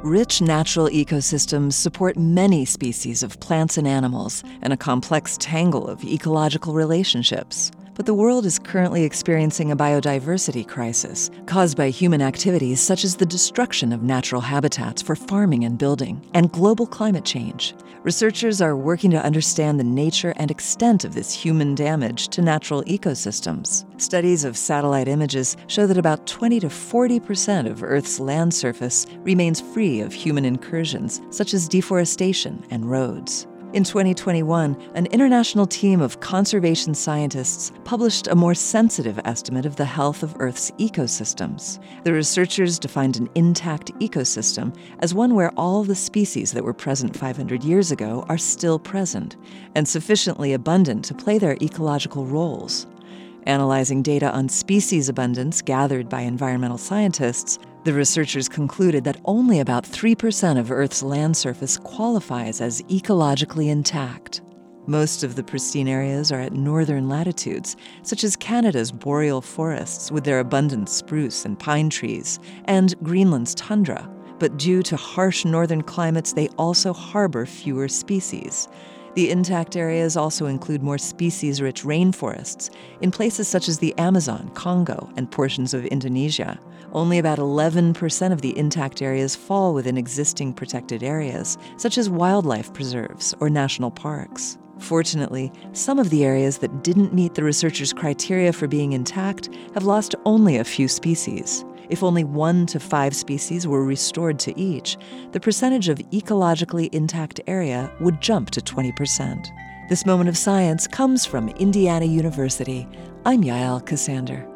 Rich natural ecosystems support many species of plants and animals and a complex tangle of ecological relationships. But the world is currently experiencing a biodiversity crisis caused by human activities such as the destruction of natural habitats for farming and building, and global climate change. Researchers are working to understand the nature and extent of this human damage to natural ecosystems. Studies of satellite images show that about 20 to 40% of Earth's land surface remains free of human incursions, such as deforestation and roads. In 2021, an international team of conservation scientists published a more sensitive estimate of the health of Earth's ecosystems. The researchers defined an intact ecosystem as one where all the species that were present 500 years ago are still present and sufficiently abundant to play their ecological roles. Analyzing data on species abundance gathered by environmental scientists, the researchers concluded that only about 3% of Earth's land surface qualifies as ecologically intact. Most of the pristine areas are at northern latitudes, such as Canada's boreal forests with their abundant spruce and pine trees, and Greenland's tundra. But due to harsh northern climates, they also harbor fewer species. The intact areas also include more species-rich rainforests in places such as the Amazon, Congo, and portions of Indonesia. Only about 11% of the intact areas fall within existing protected areas, such as wildlife preserves or national parks. Fortunately, some of the areas that didn't meet the researchers' criteria for being intact have lost only a few species. If only 1 to 5 species were restored to each, the percentage of ecologically intact area would jump to 20%. This moment of science comes from Indiana University. I'm Yael Ksander.